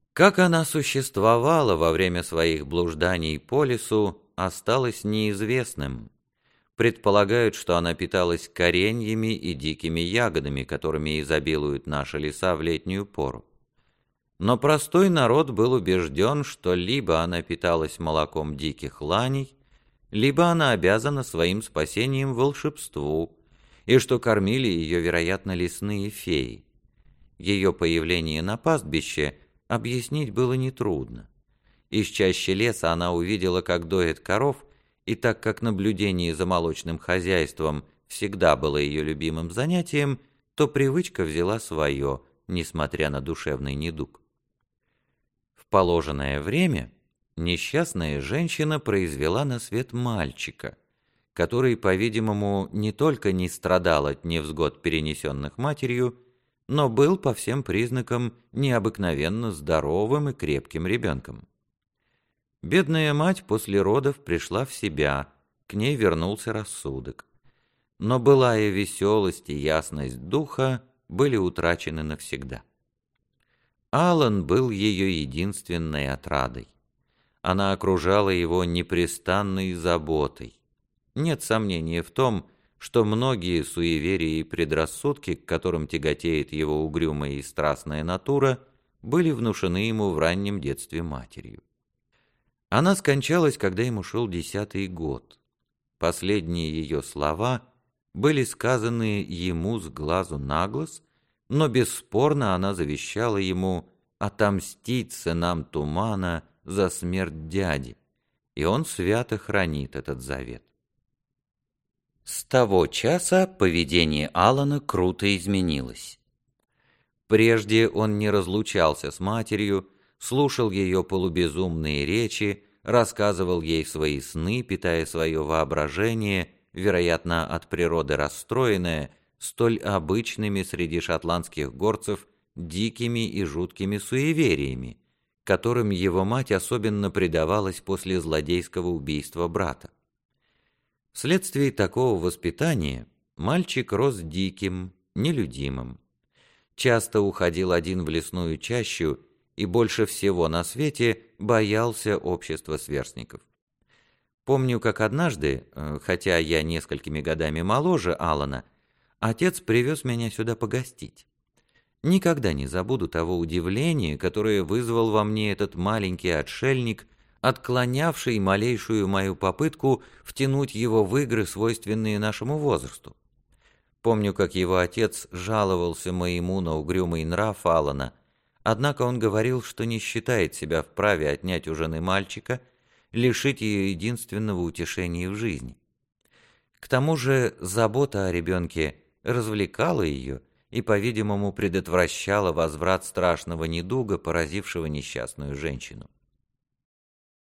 Как она существовала во время своих блужданий по лесу, осталось неизвестным. Предполагают, что она питалась кореньями и дикими ягодами, которыми изобилуют наши леса в летнюю пору. Но простой народ был убежден, что либо она питалась молоком диких ланей, либо она обязана своим спасением волшебству, и что кормили ее, вероятно, лесные феи. Ее появление на пастбище объяснить было нетрудно. Из чащи леса она увидела, как доят коров, и так как наблюдение за молочным хозяйством всегда было ее любимым занятием, то привычка взяла свое, несмотря на душевный недуг. В положенное время несчастная женщина произвела на свет мальчика, который, по-видимому, не только не страдал от невзгод, перенесенных матерью, но был по всем признакам необыкновенно здоровым и крепким ребенком. Бедная мать после родов пришла в себя, к ней вернулся рассудок. Но былая веселость и ясность духа были утрачены навсегда. Алан был ее единственной отрадой. Она окружала его непрестанной заботой. Нет сомнения в том, что многие суеверия и предрассудки, к которым тяготеет его угрюмая и страстная натура, были внушены ему в раннем детстве матерью. Она скончалась, когда ему шел 10-й год. Последние ее слова были сказаны ему с глазу на глаз, но бесспорно она завещала ему отомстить сынам тумана за смерть дяди, и он свято хранит этот завет. С того часа поведение Алана круто изменилось. Прежде он не разлучался с матерью, слушал ее полубезумные речи, рассказывал ей свои сны, питая свое воображение, вероятно, от природы расстроенное, столь обычными среди шотландских горцев дикими и жуткими суевериями, которым его мать особенно предавалась после злодейского убийства брата. Вследствие такого воспитания мальчик рос диким, нелюдимым. Часто уходил один в лесную чащу и больше всего на свете боялся общества сверстников. Помню, как однажды, хотя я несколькими годами моложе Алана, отец привез меня сюда погостить. Никогда не забуду того удивления, которое вызвал во мне этот маленький отшельник, отклонявший малейшую мою попытку втянуть его в игры, свойственные нашему возрасту. Помню, как его отец жаловался моему на угрюмый нрав Алана, однако он говорил, что не считает себя вправе отнять у жены мальчика, лишить ее единственного утешения в жизни. К тому же забота о ребенке развлекала ее и, по-видимому, предотвращала возврат страшного недуга, поразившего несчастную женщину.